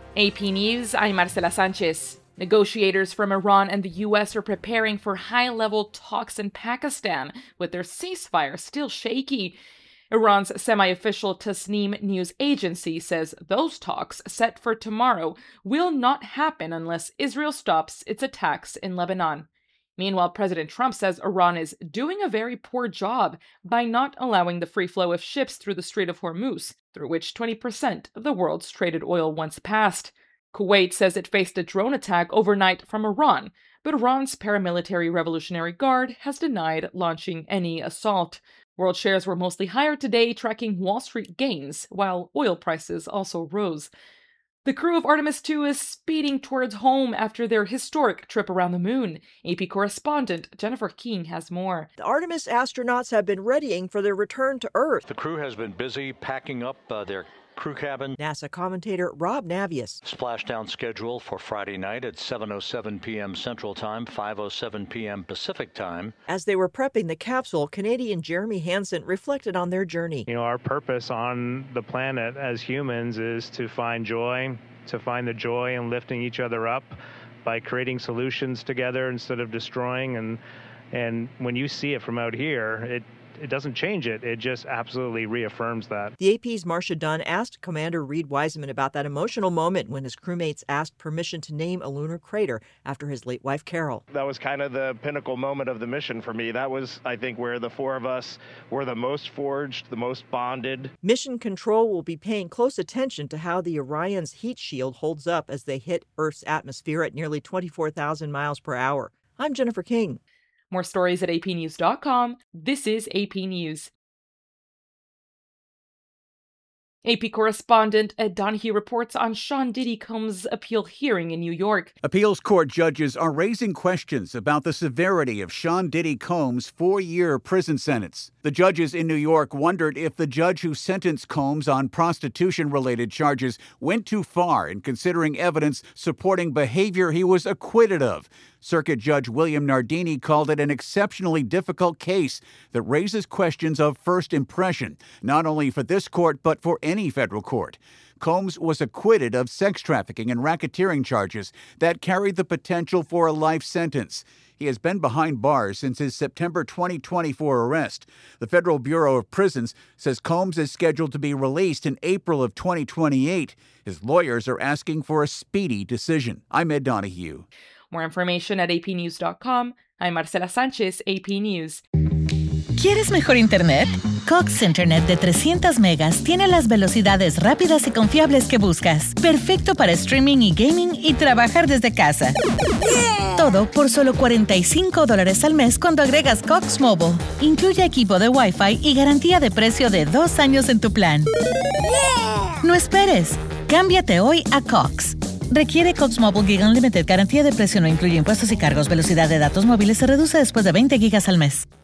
AP News, I'm Marcela Sanchez. Negotiators from Iran and the U.S. are preparing for high-level talks in Pakistan, with their ceasefire still shaky. Iran's semi-official Tasnim news agency says those talks, set for tomorrow, will not happen unless Israel stops its attacks in Lebanon. Meanwhile, President Trump says Iran is doing a very poor job by not allowing the free flow of ships through the Strait of Hormuz, through which 20% of the world's traded oil once passed. Kuwait says it faced a drone attack overnight from Iran, but Iran's paramilitary Revolutionary Guard has denied launching any assault. World shares were mostly higher today, tracking Wall Street gains, while oil prices also rose. The crew of Artemis II is speeding towards home after their historic trip around the moon. AP correspondent Jennifer King has more. The Artemis astronauts have been readying for their return to Earth. The crew has been busy packing up their crew cabin. NASA commentator Rob Navius. Splashdown schedule for Friday night at 7:07 p.m. Central Time, 5:07 p.m. Pacific Time. As they were prepping the capsule, Canadian Jeremy Hansen reflected on their journey. Our purpose on the planet as humans is to find joy, to find the joy in lifting each other up by creating solutions together instead of destroying. And when you see it from out here, it doesn't change it. It just absolutely reaffirms that. The AP's Marcia Dunn asked Commander Reed Wiseman about that emotional moment when his crewmates asked permission to name a lunar crater after his late wife, Carol. That was kind of the pinnacle moment of the mission for me. That was, I think, where the four of us were the most forged, the most bonded. Mission Control will be paying close attention to how the Orion's heat shield holds up as they hit Earth's atmosphere at nearly 24,000 miles per hour. I'm Jennifer King. More stories at apnews.com. This is AP News. AP correspondent Ed Donahue reports on Sean Diddy Combs' appeal hearing in New York. Appeals court judges are raising questions about the severity of Sean Diddy Combs' 4-year prison sentence. The judges in New York wondered if the judge who sentenced Combs on prostitution-related charges went too far in considering evidence supporting behavior he was acquitted of. Circuit Judge William Nardini called it an exceptionally difficult case that raises questions of first impression, not only for this court but for any federal court. Combs was acquitted of sex trafficking and racketeering charges that carried the potential for a life sentence. He has been behind bars since his September 2024 arrest. The Federal Bureau of Prisons says Combs is scheduled to be released in April of 2028. His lawyers are asking for a speedy decision. I'm Ed Donahue. More information at apnews.com. I'm Marcela Sanchez, AP News. ¿Quieres mejor internet? Cox Internet de 300 megas tiene las velocidades rápidas y confiables que buscas. Perfecto para streaming y gaming y trabajar desde casa. Todo por solo $45 al mes cuando agregas Cox Mobile. Incluye equipo de Wi-Fi y garantía de precio de 2 años en tu plan. No esperes. Cámbiate hoy a Cox. Requiere Cox Mobile Gig Unlimited. Garantía de precio no incluye impuestos y cargos. Velocidad de datos móviles se reduce después de 20 gigas al mes.